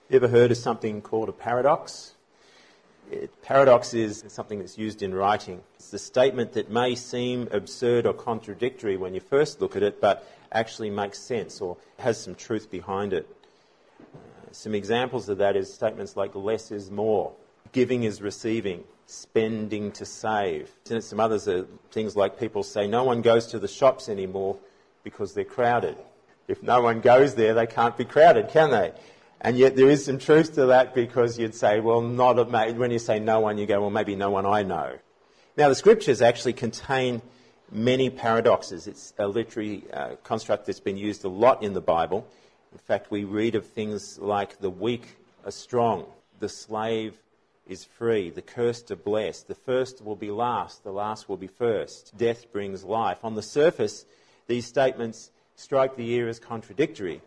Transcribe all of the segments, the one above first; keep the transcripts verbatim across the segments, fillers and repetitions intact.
You ever heard of something called a paradox? It, paradox is something that's used in writing. It's a statement that may seem absurd or contradictory when you first look at it, but actually makes sense or has some truth behind it. Uh, some examples of that is statements like less is more, giving is receiving, spending to save. And some others are things like people say no one goes to the shops anymore because they're crowded. If no one goes there, they can't be crowded, can they? And yet there is some truth to that, because you'd say, well, not a, when you say no one, you go, well, maybe no one I know. Now, the Scriptures actually contain many paradoxes. It's a literary uh, construct that's been used a lot in the Bible. In fact, we read of things like the weak are strong, the slave is free, the cursed are blessed, the first will be last, the last will be first, death brings life. On the surface, these statements strike the ear as contradictory,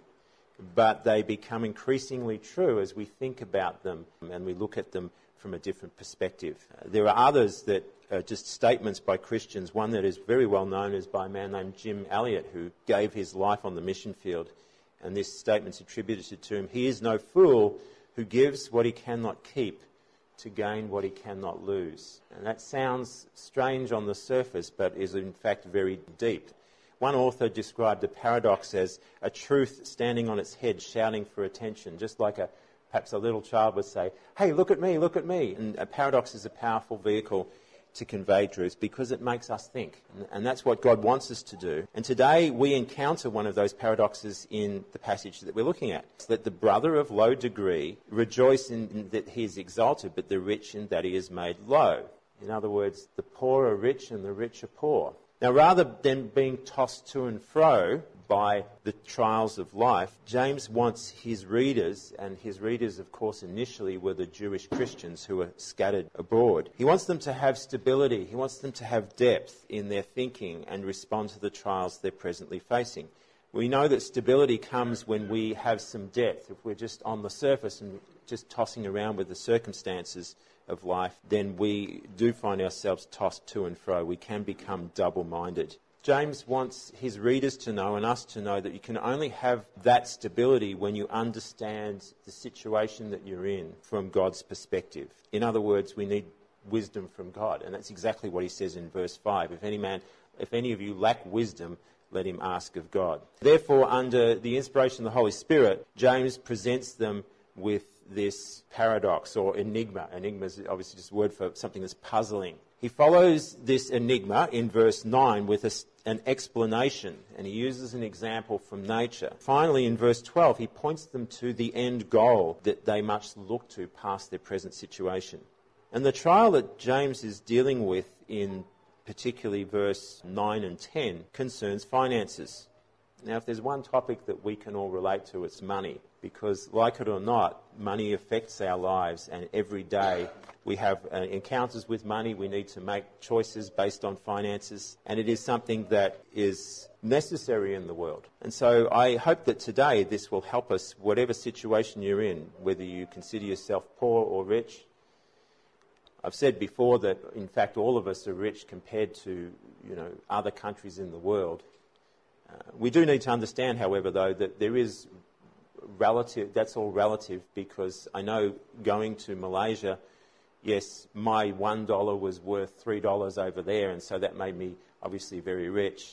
but they become increasingly true as we think about them and we look at them from a different perspective. Uh, there are others that are just statements by Christians. One that is very well known is by a man named Jim Elliot, who gave his life on the mission field. And this statement's attributed to him: he is no fool who gives what he cannot keep to gain what he cannot lose. And that sounds strange on the surface, but is in fact very deep. One author described a paradox as a truth standing on its head, shouting for attention, just like a perhaps a little child would say, hey, look at me, look at me. And a paradox is a powerful vehicle to convey truth because it makes us think. And that's what God wants us to do. And today we encounter one of those paradoxes in the passage that we're looking at. It's that the brother of low degree rejoice in that he is exalted, but the rich in that he is made low. In other words, the poor are rich and the rich are poor. Now, rather than being tossed to and fro by the trials of life, James wants his readers, and his readers, of course, initially were the Jewish Christians who were scattered abroad. He wants them to have stability. He wants them to have depth in their thinking and respond to the trials they're presently facing. We know that stability comes when we have some depth. If we're just on the surface and just tossing around with the circumstances of life, then we do find ourselves tossed to and fro. We can become double-minded. James wants his readers to know, and us to know, that you can only have that stability when you understand the situation that you're in from God's perspective. In other words, we need wisdom from God, and that's exactly what he says in verse five. If any man, if any of you lack wisdom, let him ask of God. Therefore, under the inspiration of the Holy Spirit, James presents them with this paradox or enigma. Enigma is obviously just a word for something that's puzzling. He follows this enigma in verse nine with a, an explanation, and he uses an example from nature. Finally, in verse twelve, he points them to the end goal that they must look to past their present situation. And the trial that James is dealing with in particularly verse nine and ten concerns finances. Now, if there's one topic that we can all relate to, it's money. Because, like it or not, money affects our lives, and every day we have uh, encounters with money. We need to make choices based on finances, and it is something that is necessary in the world. And so I hope that today this will help us, whatever situation you're in, whether you consider yourself poor or rich. I've said before that, in fact, all of us are rich compared to, you know, other countries in the world. Uh, we do need to understand, however, though, that there is relative, that's all relative, because I know going to Malaysia, yes, my one dollar was worth three dollars over there, and so that made me obviously very rich.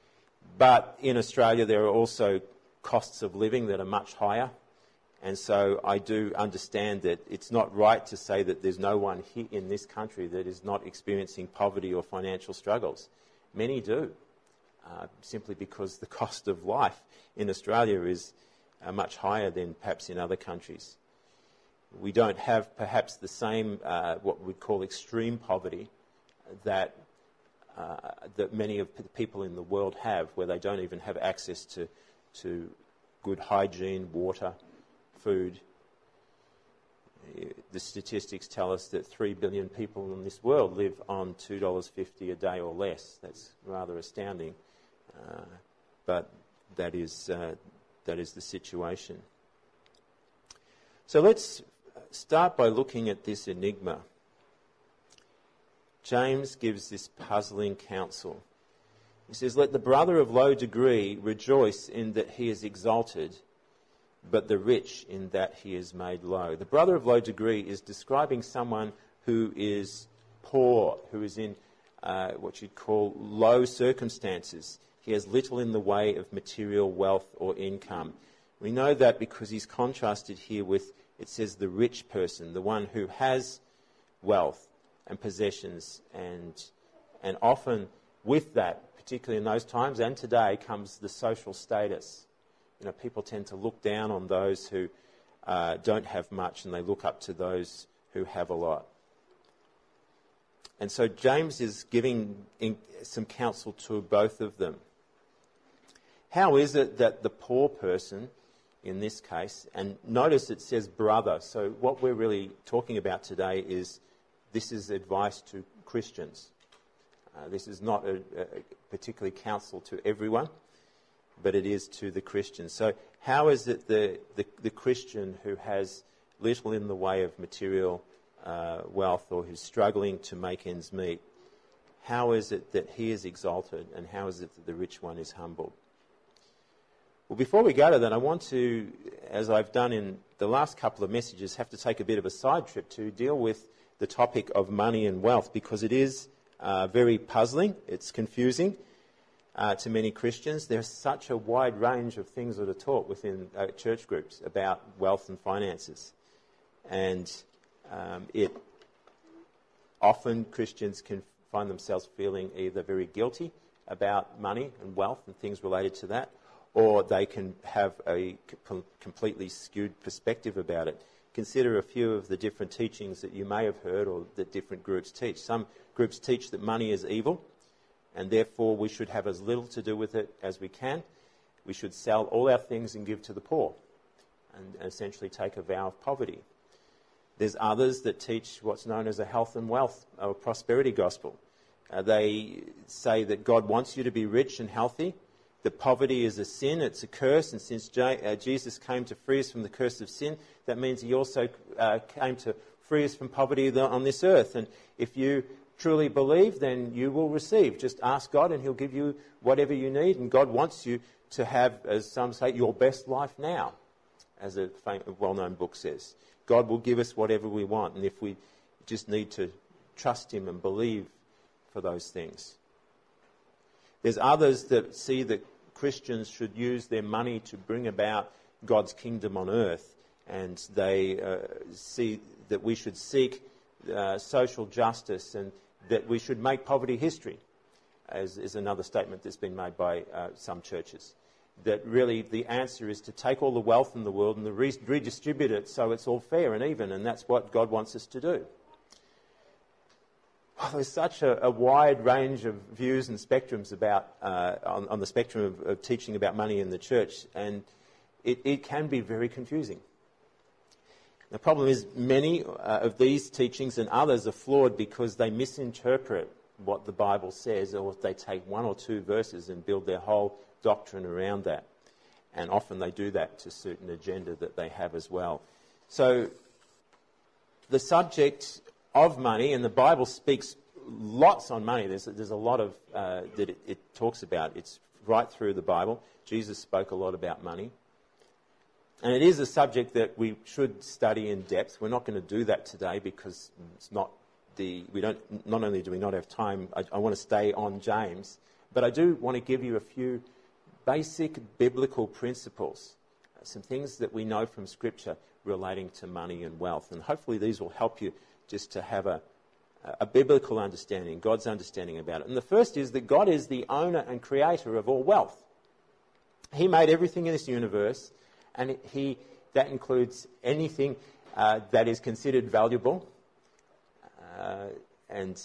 But in Australia, there are also costs of living that are much higher, and so I do understand that it's not right to say that there's no one here in this country that is not experiencing poverty or financial struggles. Many do, uh, simply because the cost of life in Australia is Uh, much higher than perhaps in other countries. We don't have perhaps the same, uh, what we'd call extreme poverty that uh, that many of the people in the world have, where they don't even have access to, to good hygiene, water, food. The statistics tell us that three billion people in this world live on two dollars fifty a day or less. That's rather astounding. Uh, but that is... Uh, That is the situation. So let's start by looking at this enigma. James gives this puzzling counsel. He says, let the brother of low degree rejoice in that he is exalted, but the rich in that he is made low. The brother of low degree is describing someone who is poor, who is in uh, what you'd call low circumstances. He has little in the way of material wealth or income. We know that because he's contrasted here with, it says, the rich person, the one who has wealth and possessions, and and often with that, particularly in those times and today, comes the social status. You know, people tend to look down on those who uh, don't have much, and they look up to those who have a lot. And so James is giving in some counsel to both of them. How is it that the poor person, in this case, and notice it says brother, so what we're really talking about today is this is advice to Christians. Uh, this is not a, a particularly counsel to everyone, but it is to the Christians. So how is it the, the, the Christian who has little in the way of material uh, wealth, or who's struggling to make ends meet, how is it that he is exalted, and how is it that the rich one is humbled? Well, before we go to that, I want to, as I've done in the last couple of messages, have to take a bit of a side trip to deal with the topic of money and wealth, because it is uh, very puzzling, it's confusing uh, to many Christians. There's such a wide range of things that are taught within uh, church groups about wealth and finances. And um, it often Christians can find themselves feeling either very guilty about money and wealth and things related to that, or they can have a com- completely skewed perspective about it. Consider a few of the different teachings that you may have heard or that different groups teach. Some groups teach that money is evil, and therefore we should have as little to do with it as we can. We should sell all our things and give to the poor, and essentially take a vow of poverty. There's others that teach what's known as a health and wealth or prosperity gospel. Uh, they say that God wants you to be rich and healthy, that poverty is a sin, it's a curse, and since J- uh, Jesus came to free us from the curse of sin, that means he also uh, came to free us from poverty on this earth. And if you truly believe, then you will receive. Just ask God and he'll give you whatever you need, and God wants you to have, as some say, your best life now, as a fam- well-known book says. God will give us whatever we want, and if we just need to trust him and believe for those things. There's others that see that Christians should use their money to bring about God's kingdom on earth, and they uh, see that we should seek uh, social justice, and that we should make poverty history, as is another statement that's been made by uh, some churches. That really the answer is to take all the wealth in the world and to re- redistribute it so it's all fair and even, and that's what God wants us to do. Well, there's such a, a wide range of views and spectrums about uh, on, on the spectrum of, of teaching about money in the church, and it, it can be very confusing. The problem is many uh, of these teachings and others are flawed because they misinterpret what the Bible says, or they take one or two verses and build their whole doctrine around that. And often they do that to suit an agenda that they have as well. So the subject of money, and the Bible speaks lots on money. There's, there's a lot of uh, that it, it talks about. It's right through the Bible. Jesus spoke a lot about money. And it is a subject that we should study in depth. We're not going to do that today because it's not the, we don't, not only do we not have time, I, I want to stay on James, but I do want to give you a few basic biblical principles, some things that we know from Scripture relating to money and wealth. And hopefully these will help you just to have a, a biblical understanding, God's understanding about it. And the first is that God is the owner and creator of all wealth. He made everything in this universe, and he that includes anything uh, that is considered valuable. Uh, and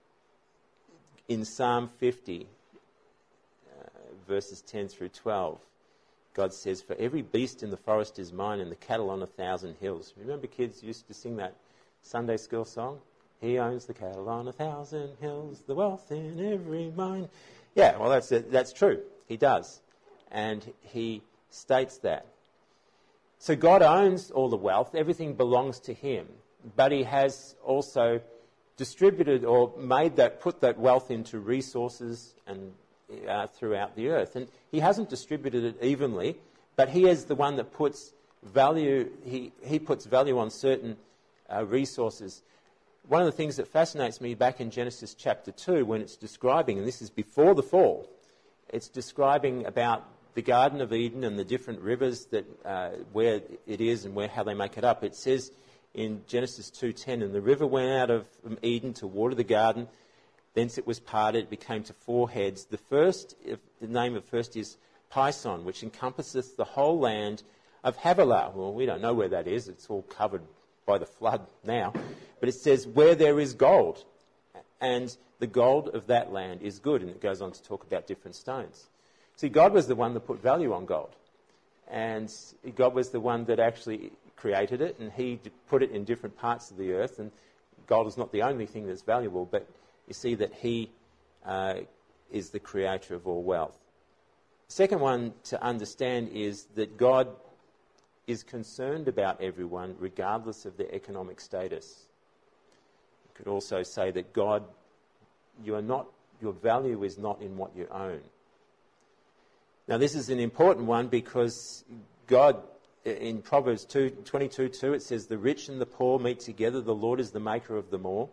in Psalm fifty, uh, verses ten through twelve, God says, "For every beast in the forest is mine, and the cattle on a thousand hills." Remember kids used to sing that Sunday school song? He owns the cattle on a thousand hills, the wealth in every mine. Yeah, well, that's it. That's true. He does. And he states that. So God owns all the wealth. Everything belongs to him. But he has also distributed or made that, put that wealth into resources and uh, throughout the earth. And he hasn't distributed it evenly, but he is the one that puts value, he, he puts value on certain uh, resources. One of the things that fascinates me back in Genesis chapter two, when it's describing, and this is before the fall, it's describing about the Garden of Eden and the different rivers that uh, where it is and where how they make it up. It says in Genesis two ten, and the river went out of Eden to water the garden. Thence it was parted, it became to four heads. The first, the name of first is Pison, which encompasseth the whole land of Havilah. Well, we don't know where that is. It's all covered by the flood now. But it says, where there is gold. And the gold of that land is good. And it goes on to talk about different stones. See, God was the one that put value on gold. And God was the one that actually created it. And he put it in different parts of the earth. And gold is not the only thing that's valuable. But you see that he uh, is the creator of all wealth. The second one to understand is that God is concerned about everyone regardless of their economic status. You could also say that God, you are not, your value is not in what you own. Now this is an important one because God, in Proverbs two, twenty-two two, it says, the rich and the poor meet together, the Lord is the maker of them all.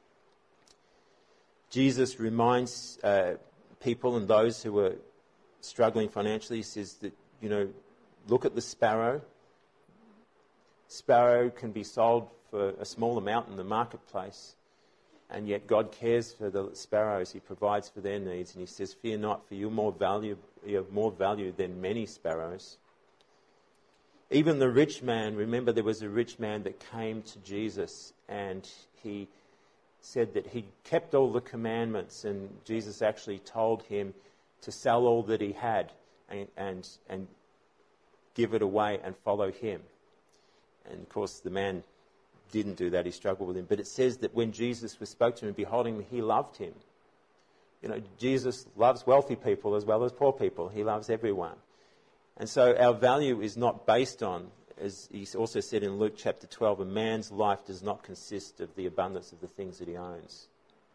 Jesus reminds uh, people and those who are struggling financially, he says that, you know, look at the sparrow. Sparrow can be sold for a small amount in the marketplace, and yet God cares for the sparrows. He provides for their needs, and he says, fear not, for you, more value, you have more value than many sparrows. Even the rich man, remember there was a rich man that came to Jesus, and he said that he kept all the commandments, and Jesus actually told him to sell all that he had and, and, and give it away and follow him. And of course the man didn't do that, he struggled with him. But it says that when Jesus was spoke to him and beholding him, he loved him. You know, Jesus loves wealthy people as well as poor people. He loves everyone. And so our value is not based on, as he also said in Luke chapter twelve, a man's life does not consist of the abundance of the things that he owns.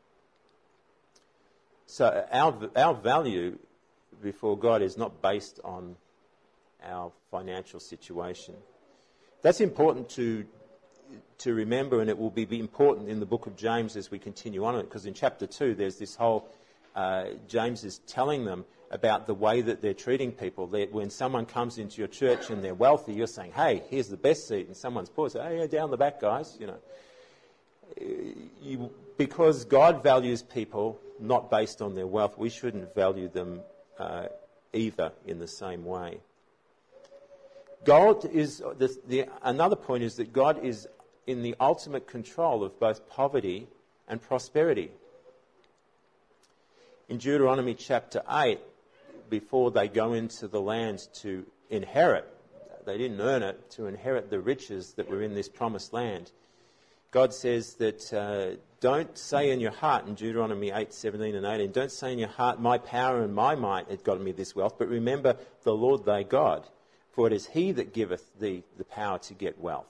So our our value before God is not based on our financial situation. That's important to to remember, and it will be important in the book of James as we continue on it, because in chapter two there's this whole, uh, James is telling them about the way that they're treating people. That when someone comes into your church and they're wealthy, you're saying, hey, here's the best seat, and someone's poor, say, hey, down the back, guys, you know. You, because God values people not based on their wealth, we shouldn't value them uh, either in the same way. God is, the, the, another point is that God is in the ultimate control of both poverty and prosperity. In Deuteronomy chapter eight, before they go into the land to inherit, they didn't earn it, to inherit the riches that were in this promised land, God says that uh, don't say in your heart, in Deuteronomy eight seventeen and eighteen, don't say in your heart, my power and my might had gotten me this wealth, but remember the Lord thy God. For it is he that giveth thee the power to get wealth.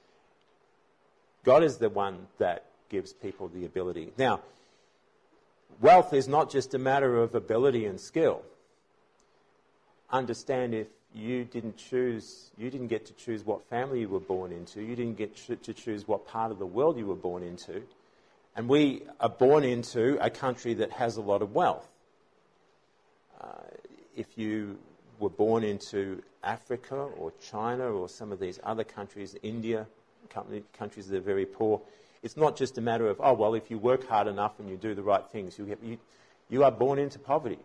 God is the one that gives people the ability. Now, wealth is not just a matter of ability and skill. Understand, if you didn't choose, you didn't get to choose what family you were born into, you didn't get to choose what part of the world you were born into, and we are born into a country that has a lot of wealth. Uh, if you were born into Africa or China or some of these other countries, India, countries that are very poor, it's not just a matter of, oh, well, if you work hard enough and you do the right things, you, get, you, you are born into poverty.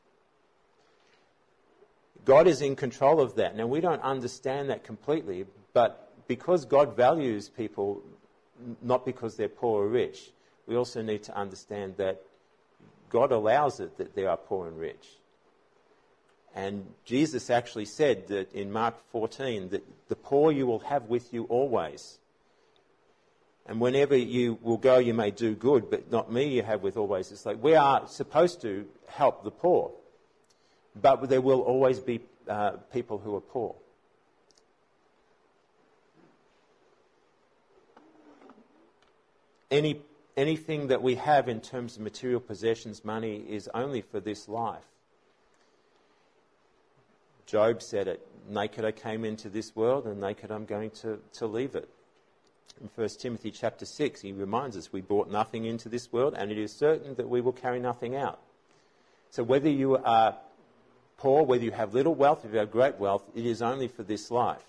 God is in control of that. Now, we don't understand that completely, but because God values people, not because they're poor or rich, we also need to understand that God allows it that they are poor and rich. And Jesus actually said that in Mark fourteen that the poor you will have with you always. And whenever you will go, you may do good, but not me you have with always. It's like we are supposed to help the poor, but there will always be uh, people who are poor. Any anything that we have in terms of material possessions, money, is only for this life. Job said it, naked I came into this world and naked I'm going to, to leave it. In First Timothy chapter six, he reminds us we brought nothing into this world and it is certain that we will carry nothing out. So whether you are poor, whether you have little wealth, if you have great wealth, it is only for this life.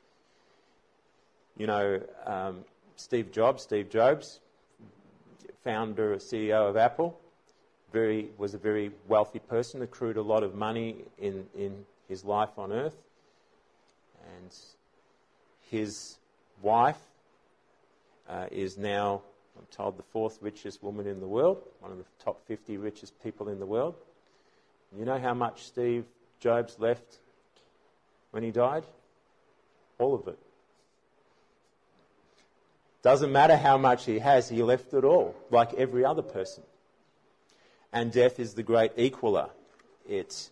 You know, um, Steve Jobs, Steve Jobs, founder, C E O of Apple, very was a very wealthy person, accrued a lot of money in, in his life on earth. And his wife uh, is now, I'm told, the fourth richest woman in the world, one of the top fifty richest people in the world. You know how much Steve Jobs left when he died? All of it. Doesn't matter how much he has, he left it all, like every other person. And death is the great equaler. It's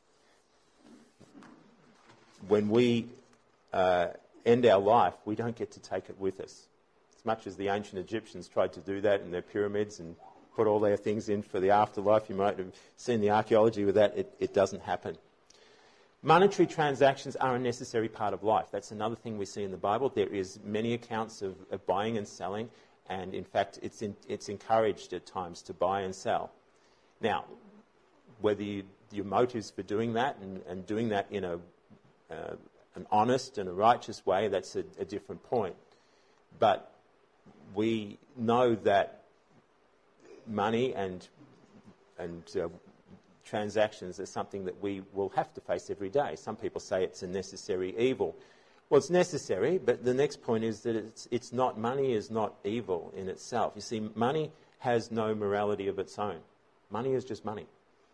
when we uh, end our life, we don't get to take it with us. As much as the ancient Egyptians tried to do that in their pyramids and put all their things in for the afterlife, you might have seen the archaeology with that, it, it doesn't happen. Monetary transactions are a necessary part of life. That's another thing we see in the Bible. There is many accounts of, of buying and selling, and in fact it's, in, it's encouraged at times to buy and sell. Now, whether you, your motives for doing that and, and doing that in a, uh, an honest and a righteous way, that's a, a different point. But we know that money and and uh, transactions are something that we will have to face every day. Some people say it's a necessary evil. Well, it's necessary, but the next point is that it's it's not, money is not evil in itself. You see, money has no morality of its own. Money is just money.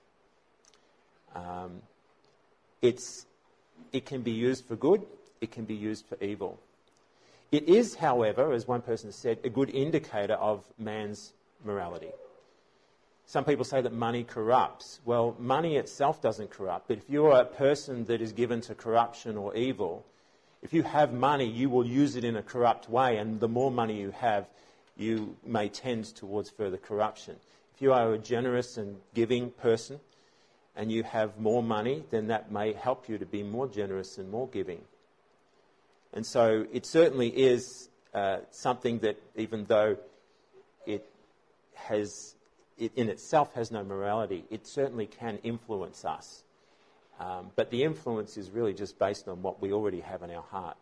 Um, it's it can be used for good, it can be used for evil. It is, however, as one person said, a good indicator of man's morality. Some people say that money corrupts. Well, money itself doesn't corrupt, but if you're a person that is given to corruption or evil, if you have money, you will use it in a corrupt way, and the more money you have, you may tend towards further corruption. If you are a generous and giving person, and you have more money, then that may help you to be more generous and more giving. And so it certainly is uh, something that, even though it has, it in itself has no morality, it certainly can influence us. Um, but the influence is really just based on what we already have in our heart.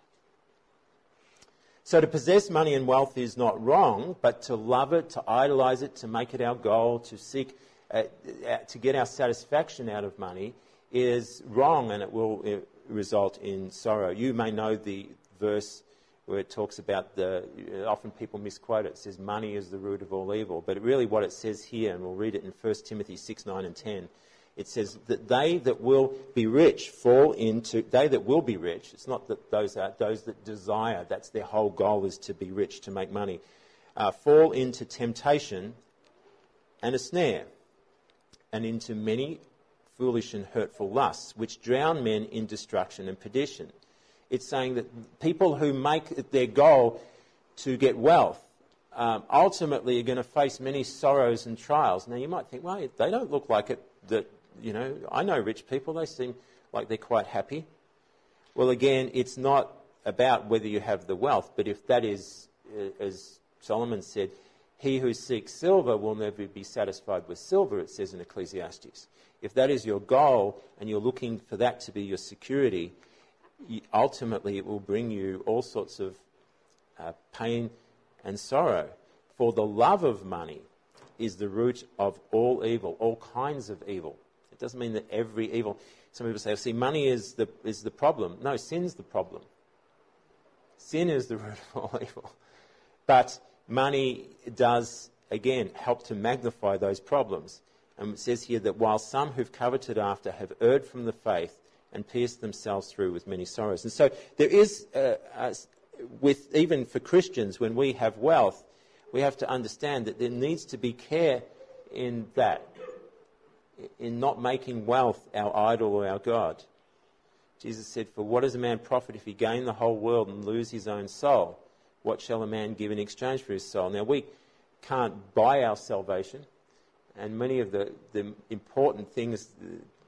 So to possess money and wealth is not wrong, but to love it, to idolize it, to make it our goal, to seek uh, uh, to get our satisfaction out of money is wrong, and it will uh, result in sorrow. You may know the verse where it talks about the, often people misquote it, it says money is the root of all evil, but really what it says here, and we'll read it in First Timothy six, nine and ten, it says that they that will be rich fall into, they that will be rich, it's not that those are, those that desire, that's their whole goal, is to be rich, to make money, uh, fall into temptation and a snare, and into many foolish and hurtful lusts, which drown men in destruction and perdition. It's saying that people who make it their goal to get wealth um, ultimately are going to face many sorrows and trials. Now, you might think, well, they don't look like it that, you know, I know rich people, they seem like they're quite happy. Well, again, it's not about whether you have the wealth, but if that is, uh, as Solomon said, he who seeks silver will never be satisfied with silver, it says in Ecclesiastes. If that is your goal and you're looking for that to be your security, ultimately it will bring you all sorts of uh, pain and sorrow. For the love of money is the root of all evil, all kinds of evil. It doesn't mean that every evil. Some people say, see, money is the is the problem. No, sin's the problem. Sin is the root of all evil. But money does, again, help to magnify those problems. And it says here that while some who've coveted after have erred from the faith and pierced themselves through with many sorrows. And so there is, uh, uh, with even for Christians, when we have wealth, we have to understand that there needs to be care in that, in not making wealth our idol or our God. Jesus said, for what does a man profit if he gain the whole world and lose his own soul? What shall a man give in exchange for his soul? Now, we can't buy our salvation, and many of the, the important things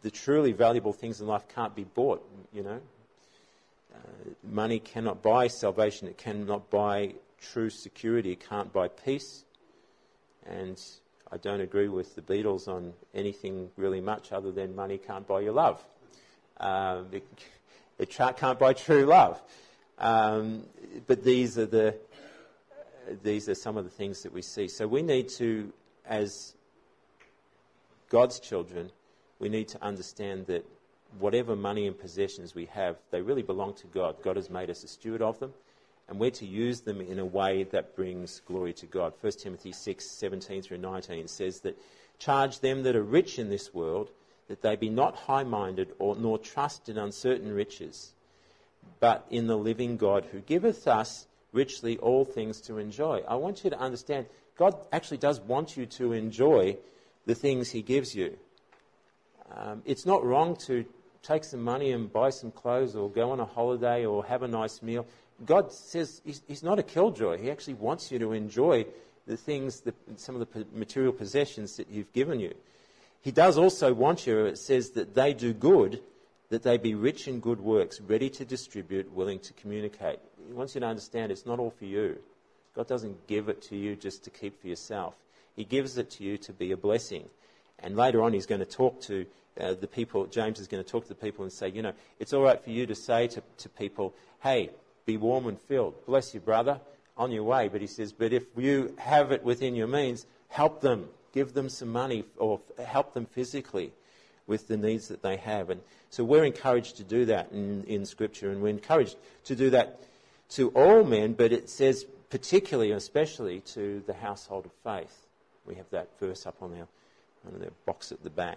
the truly valuable things in life can't be bought, you know. Uh, money cannot buy salvation. It cannot buy true security. It can't buy peace. And I don't agree with the Beatles on anything really much other than money can't buy your love. Um, it, it can't buy true love. Um, but these are the these are some of the things that we see. So we need to, as God's children, we need to understand that whatever money and possessions we have, they really belong to God. God has made us a steward of them, and we're to use them in a way that brings glory to God. First Timothy six, seventeen through nineteen says that, charge them that are rich in this world, that they be not high-minded, or nor trust in uncertain riches, but in the living God, who giveth us richly all things to enjoy. I want you to understand, God actually does want you to enjoy the things he gives you. Um, it's not wrong to take some money and buy some clothes or go on a holiday or have a nice meal. God says he's, he's not a killjoy. He actually wants you to enjoy the things, the, some of the material possessions that you've given you. He does also want you, it says, that they do good, that they be rich in good works, ready to distribute, willing to communicate. He wants you to understand it's not all for you. God doesn't give it to you just to keep for yourself. He gives it to you to be a blessing. And later on he's going to talk to uh, the people, James is going to talk to the people and say, you know, it's all right for you to say to, to people, hey, be warm and filled. Bless you, brother, on your way. But he says, but if you have it within your means, help them. Give them some money or help them physically with the needs that they have. And so we're encouraged to do that in, in Scripture, and we're encouraged to do that to all men, but it says particularly and especially to the household of faith. We have that verse up on our, on our box at the back.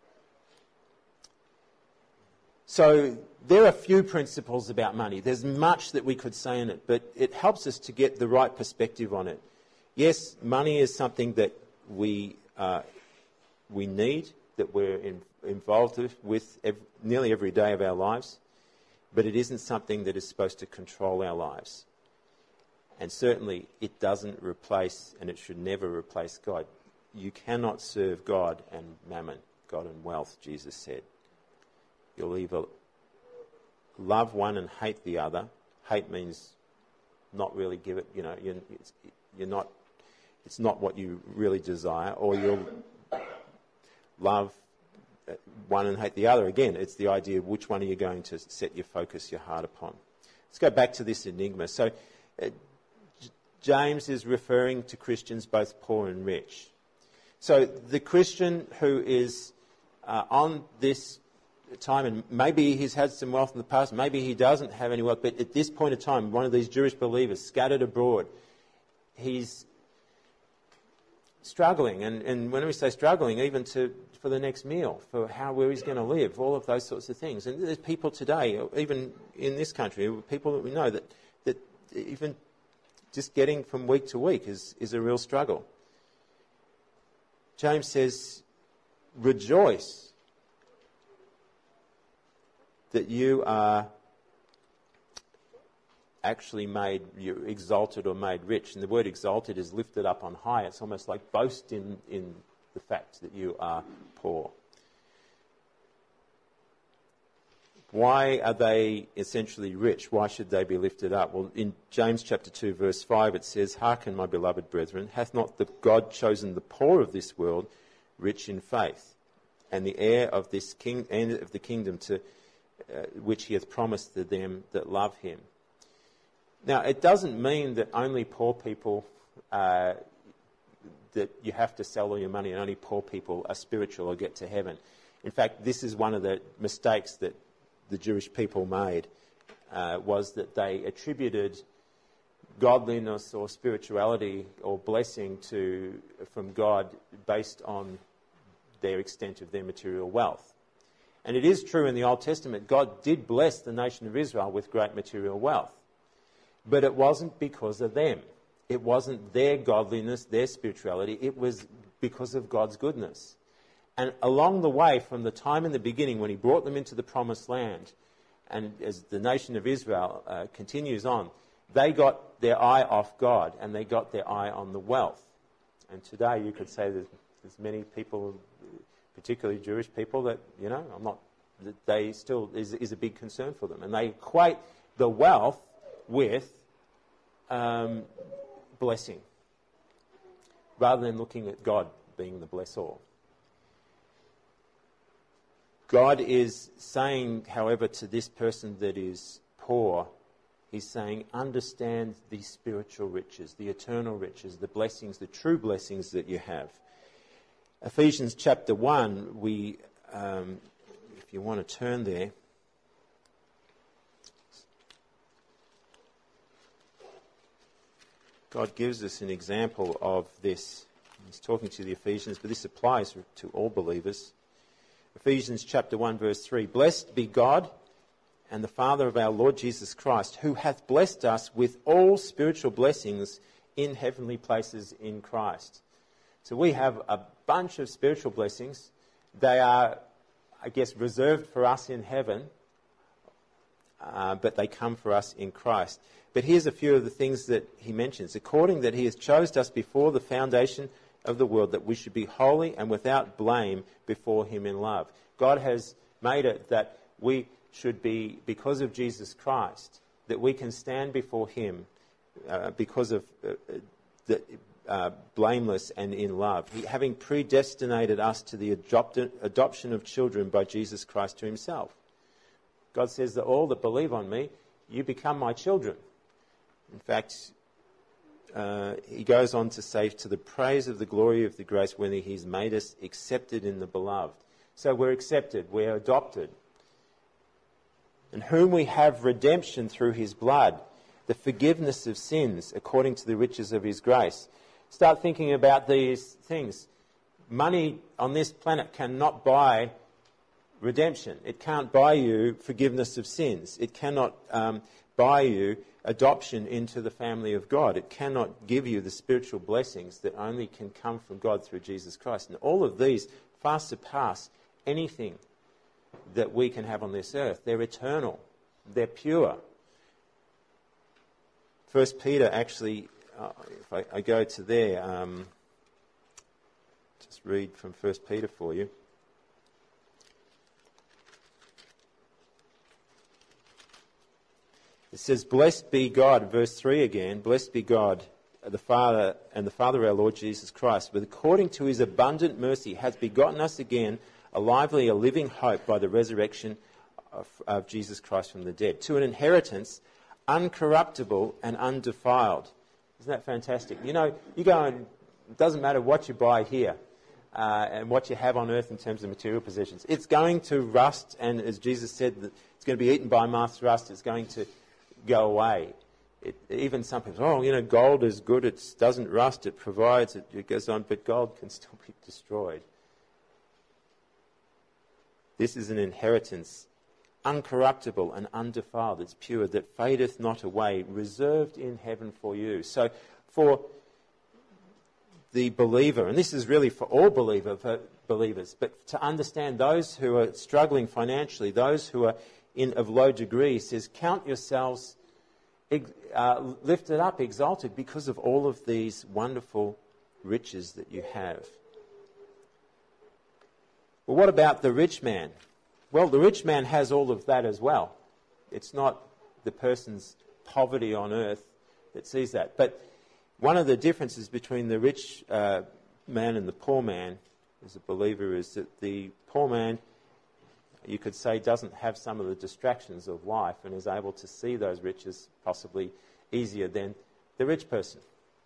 So there are few principles about money. There's much that we could say in it, but it helps us to get the right perspective on it. Yes, money is something that we uh, we need, that we're in, involved with, with every, nearly every day of our lives, but it isn't something that is supposed to control our lives. And certainly it doesn't replace, and it should never replace God. You cannot serve God and mammon, God and wealth, Jesus said. You'll either love one and hate the other. Hate means not really give it, you know, you're, you're not, it's not what you really desire, or you'll love one and hate the other. Again, it's the idea of which one are you going to set your focus, your heart upon. Let's go back to this enigma. So uh, J- James is referring to Christians both poor and rich. So the Christian who is uh, on this time, and maybe he's had some wealth in the past, maybe he doesn't have any wealth, but at this point in time, one of these Jewish believers scattered abroad, he's struggling, and, and when we say struggling, even to for the next meal, for how where he's going to live, all of those sorts of things. And there's people today, even in this country, people that we know that that even just getting from week to week is, is a real struggle. James says, rejoice that you are actually made, you're exalted or made rich. And the word exalted is lifted up on high. It's almost like boast in, in the fact that you are poor. Why are they essentially rich? Why should they be lifted up? Well, in James chapter two, verse five, it says, hearken, my beloved brethren, hath not the God chosen the poor of this world rich in faith, and the heir of this king and of the kingdom to uh, which he hath promised to them that love him? Now, it doesn't mean that only poor people, uh, that you have to sell all your money and only poor people are spiritual or get to heaven. In fact, this is one of the mistakes that the Jewish people made, uh, was that they attributed godliness or spirituality or blessing to from God based on their extent of their material wealth. And it is true in the Old Testament, God did bless the nation of Israel with great material wealth. But it wasn't because of them. It wasn't their godliness, their spirituality. It was because of God's goodness. And along the way, from the time in the beginning when he brought them into the promised land, and as the nation of Israel uh, continues on, they got their eye off God and they got their eye on the wealth. And today you could say that there's many people, particularly Jewish people, that, you know, I'm not, that they still is, is a big concern for them. And they equate the wealth with um, blessing, rather than looking at God being the blessor. God is saying, however, to this person that is poor, he's saying, understand the spiritual riches, the eternal riches, the blessings, the true blessings that you have. Ephesians chapter one, we, um, if you want to turn there, God gives us an example of this. He's talking to the Ephesians, but this applies to all believers. Ephesians chapter one, verse three, blessed be God and the Father of our Lord Jesus Christ, who hath blessed us with all spiritual blessings in heavenly places in Christ. So we have a bunch of spiritual blessings. They are, I guess, reserved for us in heaven, uh, but they come for us in Christ. But here's a few of the things that he mentions. According that he has chosen us before the foundation of the world, that we should be holy and without blame before him in love. God has made it that we should be, because of Jesus Christ, that we can stand before him uh, because of uh, the, uh, blameless and in love. He, having predestinated us to the adopted, adoption of children by Jesus Christ to himself. God says that all that believe on me, you become my children. In fact, uh, he goes on to say, to the praise of the glory of the grace when he's made us accepted in the beloved. So we're accepted, we're adopted. In whom we have redemption through his blood, the forgiveness of sins according to the riches of his grace. Start thinking about these things. Money on this planet cannot buy redemption. It can't buy you forgiveness of sins. It cannot um, buy you adoption into the family of God. It cannot give you the spiritual blessings that only can come from God through Jesus Christ. And all of these far surpass anything that we can have on this earth. They're eternal. They're pure. First Peter actually, uh, if I, I go to there, um, just read from First Peter for you. It says, blessed be God, verse three again, blessed be God, the Father and the Father of our Lord Jesus Christ, but according to his abundant mercy hath begotten us again a lively, a living hope by the resurrection of, of Jesus Christ from the dead, to an inheritance uncorruptible and undefiled. Isn't that fantastic? You know, you go and it doesn't matter what you buy here uh, and what you have on earth in terms of material possessions. It's going to rust, and as Jesus said, it's going to be eaten by moth rust. It's going to go away. It, even some people, oh, you know, gold is good. It doesn't rust. It provides. It, it goes on, but gold can still be destroyed. This is an inheritance, uncorruptible and undefiled. It's pure, that fadeth not away, reserved in heaven for you. So for the believer, and this is really for all believer, for believers, but to understand those who are struggling financially, those who are in of low degree, he says, count yourselves uh, lifted up, exalted, because of all of these wonderful riches that you have. Well, what about the rich man? Well, the rich man has all of that as well. It's not the person's poverty on earth that sees that. But one of the differences between the rich uh, man and the poor man as a believer is that the poor man, you could say, doesn't have some of the distractions of life and is able to see those riches possibly easier than the rich person.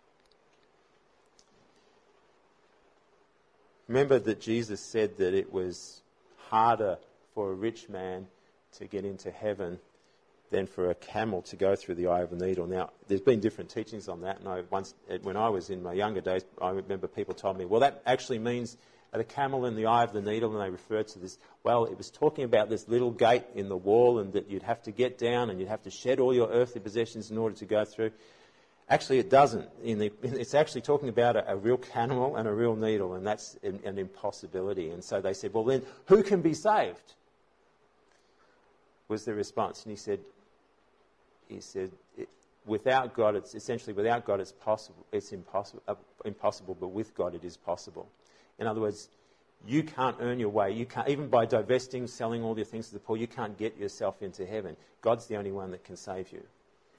Remember that Jesus said that it was harder for a rich man to get into heaven than for a camel to go through the eye of a needle. Now, there's been different teachings on that, and I once, when I was in my younger days, I remember people told me, well, that actually means the camel in the eye of the needle, and they referred to this. Well, it was talking about this little gate in the wall, and that you'd have to get down and you'd have to shed all your earthly possessions in order to go through. Actually, it doesn't. In the, it's actually talking about a, a real camel and a real needle, and that's an, an impossibility. And so they said, well, then, who can be saved? Was the response. And he said, he said, it, without God, it's essentially without God, it's possible. It's impossible, uh, impossible, but with God, it is possible. In other words, You can't earn your way. You can't, even by divesting, selling all your things to the poor, you can't get yourself into heaven. God's the only one that can save you.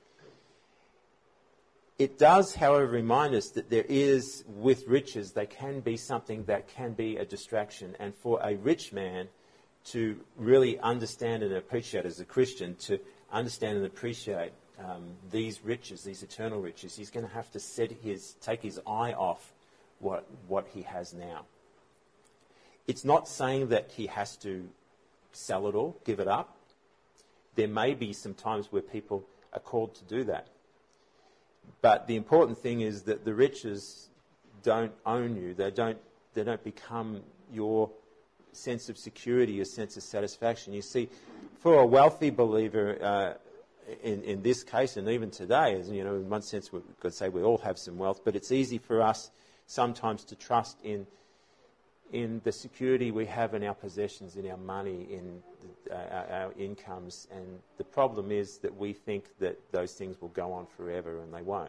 It does, however, remind us that there is, with riches, they can be something that can be a distraction. And for a rich man to really understand and appreciate, as a Christian, to understand and appreciate um, these riches, these eternal riches, he's going to have to set his, take his eye off what what he has now. It's not saying that he has to sell it all, give it up. There may be some times where people are called to do that. But the important thing is that the riches don't own you. They don't, they don't become your sense of security, your sense of satisfaction. You see, for a wealthy believer, uh, in, in this case, and even today, as you know, in one sense we could say we all have some wealth, but it's easy for us sometimes to trust in in the security we have in our possessions, in our money, in the, uh, our, our incomes. And the problem is that we think that those things will go on forever, and they won't.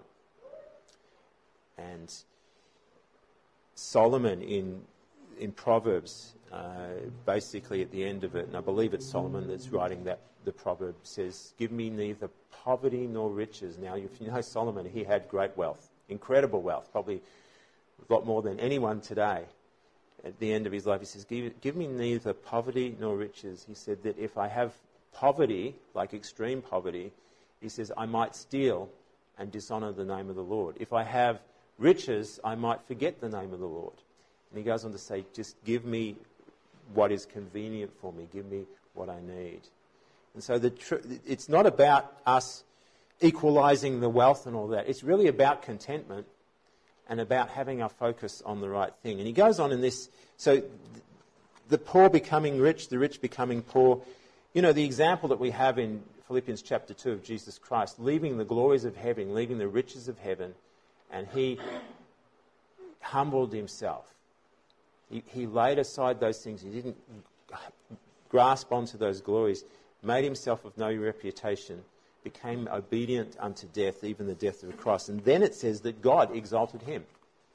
And Solomon in in Proverbs, uh, basically at the end of it, and I believe it's Solomon that's writing that, the proverb says, "Give me neither poverty nor riches." Now, if you know Solomon, he had great wealth, incredible wealth, probably a lot more than anyone today. At the end of his life, he says, give, give me neither poverty nor riches. He said that if I have poverty, like extreme poverty, he says, I might steal and dishonour the name of the Lord. If I have riches, I might forget the name of the Lord. And he goes on to say, just give me what is convenient for me. Give me what I need. And so the tr- it's not about us equalising the wealth and all that. It's really about contentment and about having our focus on the right thing. And he goes on in this, so the poor becoming rich, the rich becoming poor. You know, the example that we have in Philippians chapter two of Jesus Christ, leaving the glories of heaven, leaving the riches of heaven, and he humbled himself. He, he laid aside those things. He didn't grasp onto those glories, made himself of no reputation, became obedient unto death, even the death of the cross. And then it says that God exalted him.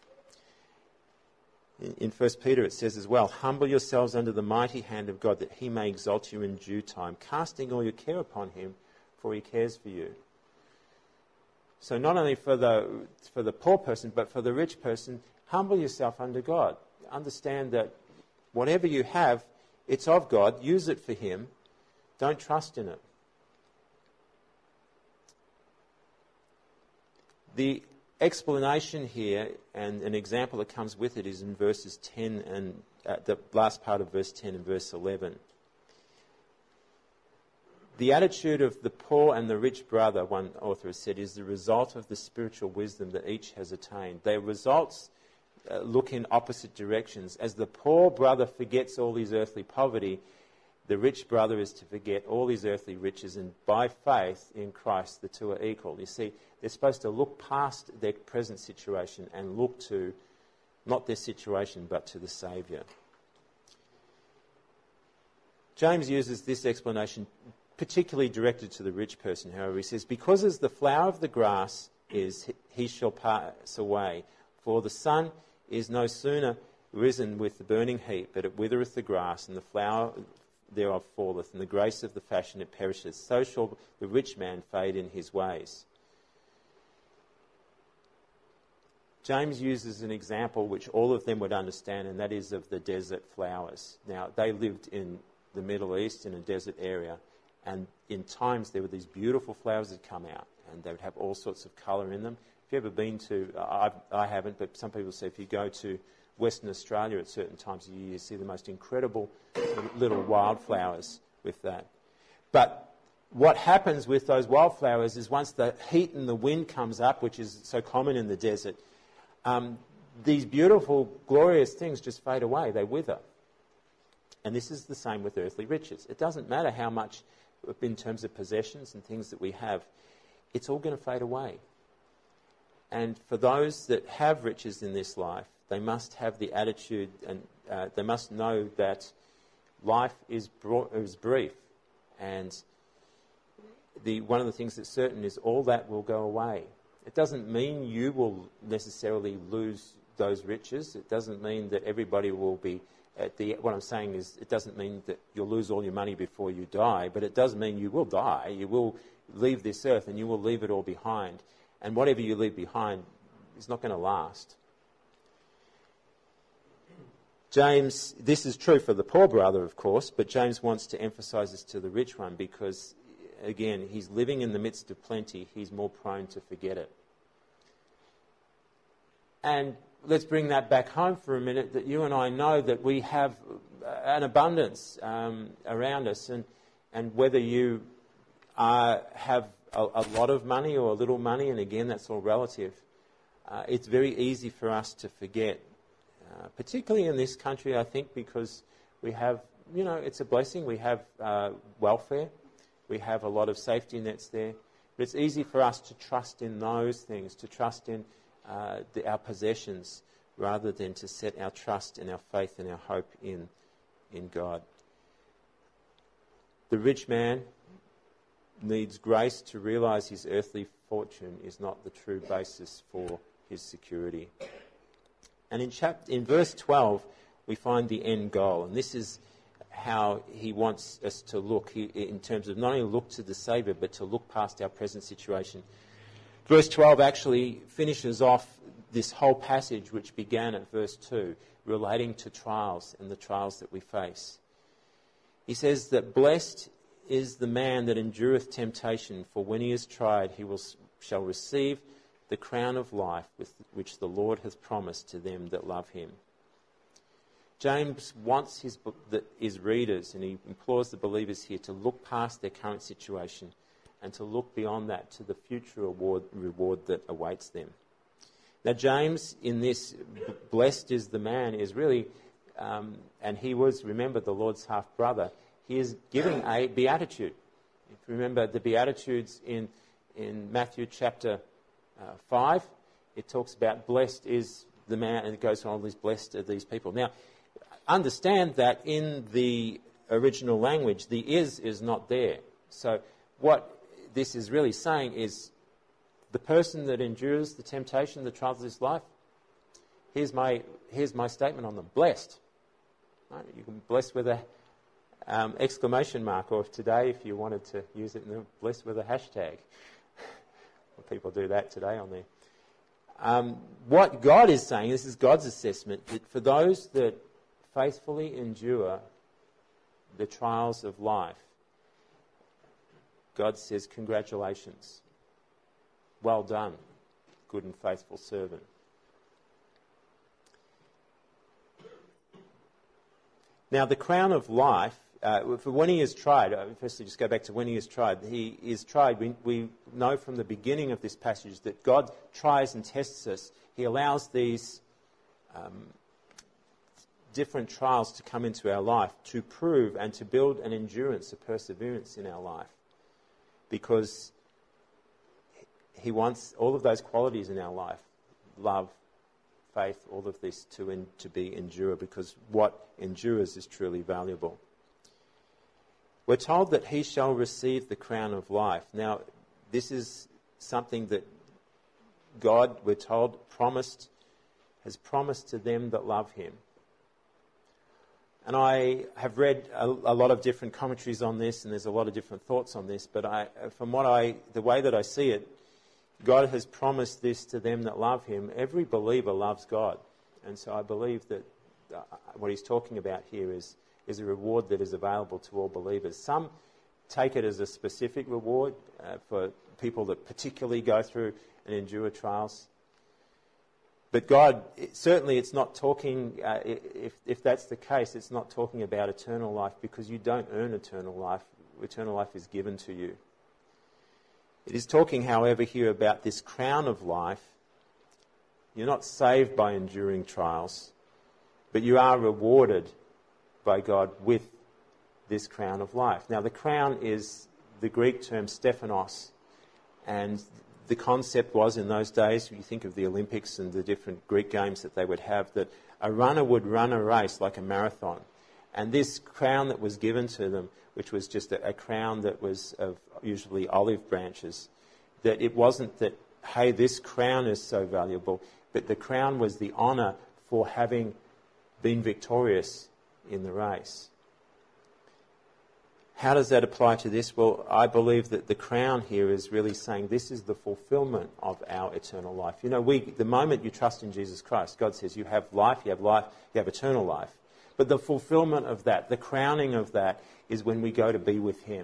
In First Peter it says as well, humble yourselves under the mighty hand of God, that he may exalt you in due time, casting all your care upon him, for he cares for you. So not only for the for the poor person, but for the rich person, humble yourself under God. Understand that whatever you have, it's of God. Use it for him. Don't trust in it. The explanation here, and an example that comes with it, is in verses ten and uh, the last part of verse ten and verse eleven. The attitude of the poor and the rich brother, one author has said, is the result of the spiritual wisdom that each has attained. Their results uh, look in opposite directions. As the poor brother forgets all his earthly poverty, the rich brother is to forget all his earthly riches, and by faith in Christ the two are equal. You see, they're supposed to look past their present situation and look to not their situation but to the Saviour. James uses this explanation particularly directed to the rich person, however. He says, because as the flower of the grass is, he shall pass away. For the sun is no sooner risen with the burning heat, but it withereth the grass, and the flower thereof falleth, and the grace of the fashion it perisheth. So shall the rich man fade in his ways. James uses an example which all of them would understand, and that is of the desert flowers. Now, they lived in the Middle East, in a desert area, and in times there were these beautiful flowers that come out, and they would have all sorts of colour in them. If you've ever been to, uh, I haven't, but some people say if you go to Western Australia at certain times of year, you see the most incredible little wildflowers with that. But what happens with those wildflowers is once the heat and the wind comes up, which is so common in the desert, um, these beautiful, glorious things just fade away. They wither. And this is the same with earthly riches. It doesn't matter how much, in terms of possessions and things that we have, it's all going to fade away. And for those that have riches in this life, they must have the attitude, and uh, they must know that life is, bro- is brief. And the one of the things that's certain is all that will go away. It doesn't mean you will necessarily lose those riches. It doesn't mean that everybody will be at the, what I'm saying is it doesn't mean that you'll lose all your money before you die, but it does mean you will die. You will leave this earth and you will leave it all behind. And whatever you leave behind is not going to last. James, this is true for the poor brother, of course, but James wants to emphasise this to the rich one because, again, he's living in the midst of plenty. He's more prone to forget it. And let's bring that back home for a minute, that you and I know that we have an abundance um, around us, and, and whether you uh, have a, a lot of money or a little money, and again, that's all relative, uh, it's very easy for us to forget. Uh, particularly in this country, I think, because we have, you know, it's a blessing. We have uh, welfare. We have a lot of safety nets there. But it's easy for us to trust in those things, to trust in uh, the, our possessions, rather than to set our trust and our faith and our hope in, in God. The rich man needs grace to realise his earthly fortune is not the true basis for his security. And in chapter, in verse twelve, we find the end goal. And this is how he wants us to look, he, in terms of not only look to the Saviour, but to look past our present situation. Verse twelve actually finishes off this whole passage, which began at verse two, relating to trials and the trials that we face. He says that blessed is the man that endureth temptation, for when he is tried, he will, shall receive the crown of life with which the Lord hath promised to them that love him. James wants his, his readers, and he implores the believers here to look past their current situation and to look beyond that to the future reward, reward that awaits them. Now, James, in this, blessed is the man, is really, um, and he was, remember, the Lord's half-brother, he is giving a beatitude. If you remember the Beatitudes in, in Matthew chapter Uh, five, it talks about blessed is the man, and it goes on, all these blessed are these people. Now, understand that in the original language, the is is not there. So what this is really saying is the person that endures the temptation, the trials of this life, here's my, here's my statement on them, blessed. Right? You can bless with a um, exclamation mark, or if today, if you wanted to use it, blessed with a hashtag. People do that today on there. Um, what God is saying, this is God's assessment, that for those that faithfully endure the trials of life, God says, congratulations. Well done, good and faithful servant. Now, the crown of life, Uh, for when he is tried, uh, firstly just go back to when he is tried, he is tried, we, we know from the beginning of this passage that God tries and tests us. He allows these um, different trials to come into our life to prove and to build an endurance, a perseverance in our life. Because he wants all of those qualities in our life, love, faith, all of this to, in, to be endure, because what endures is truly valuable. We're told that he shall receive the crown of life. Now, this is something that God, we're told, promised, has promised to them that love him. And I have read a, a lot of different commentaries on this, and there's a lot of different thoughts on this, but I, from what I, the way that I see it, God has promised this to them that love him. Every believer loves God. And so I believe that uh, what he's talking about here is is a reward that is available to all believers. Some take it as a specific reward uh, for people that particularly go through and endure trials. But God, it, certainly it's not talking, uh, if, if that's the case, it's not talking about eternal life, because you don't earn eternal life. Eternal life is given to you. It is talking, however, here about this crown of life. You're not saved by enduring trials, but you are rewarded by God with this crown of life. Now, the crown is the Greek term Stephanos, and the concept was in those days, you think of the Olympics and the different Greek games that they would have, that a runner would run a race like a marathon, and this crown that was given to them, which was just a, a crown that was of usually olive branches, that it wasn't that, hey, this crown is so valuable, but the crown was the honour for having been victorious in the race. How does that apply to this? Well, I believe that the crown here is really saying this is the fulfillment of our eternal life. You know, we, the moment you trust in Jesus Christ, God says you have life, you have life, you have eternal life. But the fulfillment of that, the crowning of that, is when we go to be with Him.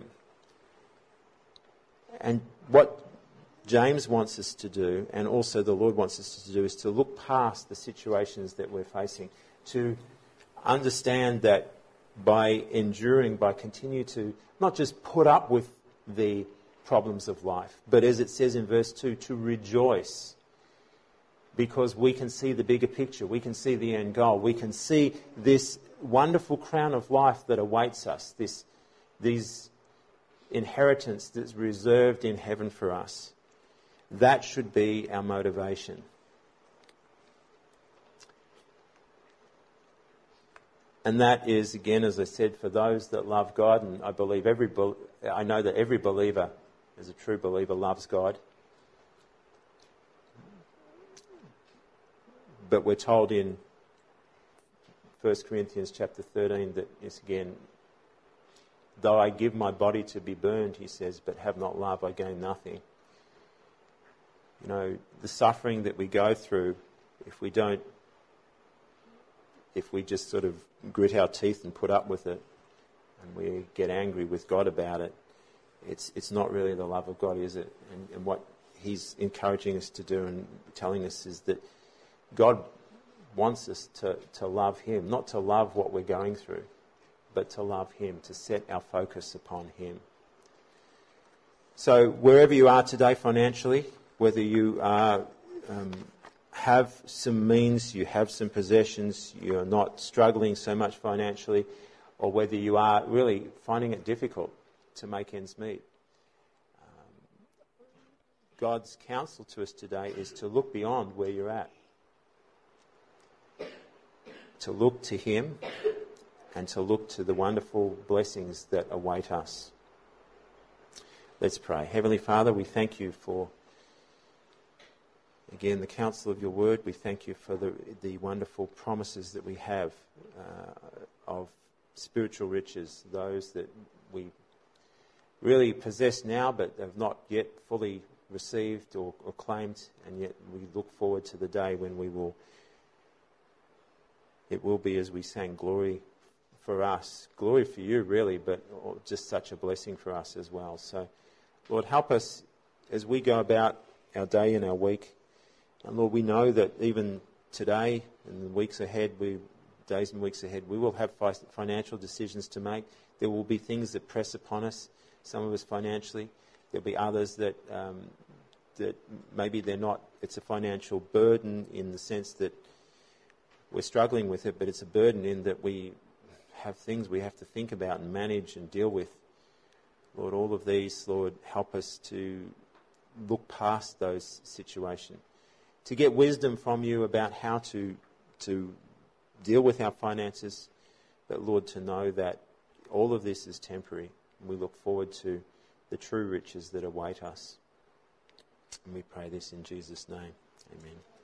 And what James wants us to do, and also the Lord wants us to do, is to look past the situations that we're facing, to understand that by enduring, by continue to not just put up with the problems of life, but as it says in verse two, to rejoice, because we can see the bigger picture, we can see the end goal, we can see this wonderful crown of life that awaits us, this these inheritance that's reserved in heaven for us. That should be our motivation. And that is, again, as I said, for those that love God, and I believe every, I know that every believer, as a true believer, loves God. But we're told in First Corinthians chapter thirteen that, yes, again, though I give my body to be burned, he says, but have not love, I gain nothing. You know, the suffering that we go through, if we don't, if we just sort of grit our teeth and put up with it, and we get angry with God about it, it's it's not really the love of God, is it? And, and what He's encouraging us to do and telling us is that God wants us to, to love Him, not to love what we're going through, but to love Him, to set our focus upon Him. So wherever you are today financially, whether you are, um, have some means, you have some possessions, you're not struggling so much financially, or whether you are really finding it difficult to make ends meet, um, God's counsel to us today is to look beyond where you're at, to look to Him, and to look to the wonderful blessings that await us. Let's pray. Heavenly Father, we thank You for, again, the counsel of Your word. We thank You for the, the wonderful promises that we have uh, of spiritual riches, those that we really possess now but have not yet fully received or, or claimed, and yet we look forward to the day when we will, it will be, as we sang, glory for us, glory for You really, but just such a blessing for us as well. So, Lord, help us as we go about our day and our week. And Lord, we know that even today and the weeks ahead, we, days and weeks ahead, we will have fi- financial decisions to make. There will be things that press upon us, some of us financially. There'll be others that um, that maybe they're not, it's a financial burden in the sense that we're struggling with it, but it's a burden in that we have things we have to think about and manage and deal with. Lord, all of these, Lord, help us to look past those situations, to get wisdom from You about how to to deal with our finances, but Lord, to know that all of this is temporary, and we look forward to the true riches that await us. And we pray this in Jesus' name. Amen.